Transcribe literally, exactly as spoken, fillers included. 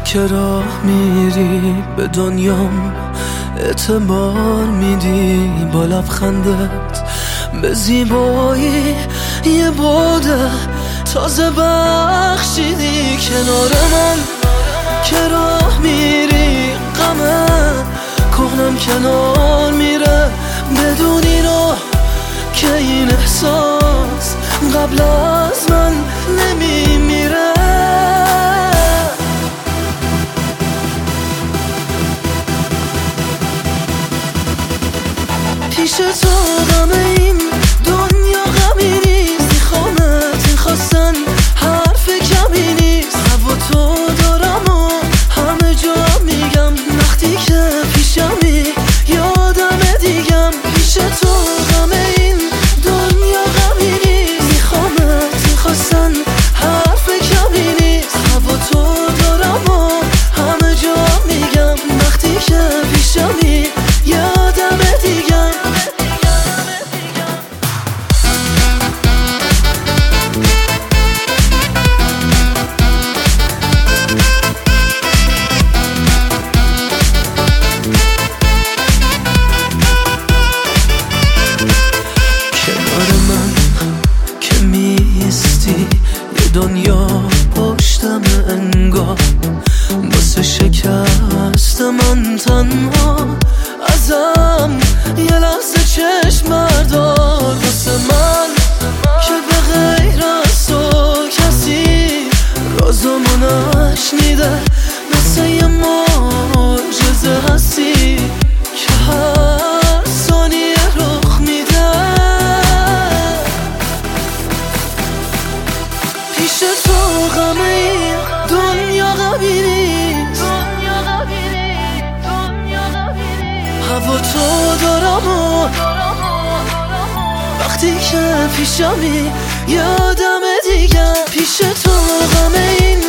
که راه میری به دنیام اعتبار میدی، با لبخندت به زیبایی یه بوده تازه بخشیدی. کنار من که راه میری غمه کهنم کنار میره، بدونی رو که این احساس قبل از من نمیمیره. پیش تو غم این دنیا غمی نیست، میخوامت میخواستن حرف کمی نیست. هوا تو دارم و همه جا میگم، وقتی که پیشمی یادم دیگم. پیش تو غم این دنیا غمی نیست، میخوامت میخواستن حرف کمی نیست. هوا تو دارم و همه جا میگم، وقتی که پیشمی یادم دیگم. دنیا پشتم انگار واسه شکست من تنها، ازم یه لحظه چشم بردار. واسه من که به غیر از تو کسی رازمو نشنیده، مثل یه معجزه هستی که هر ثانیه رخ میده. پیش تو غم این دنیا غمی نیست، هوا تو دارم و وقتی که پیشمی یادم دیگه. پیش تو غم این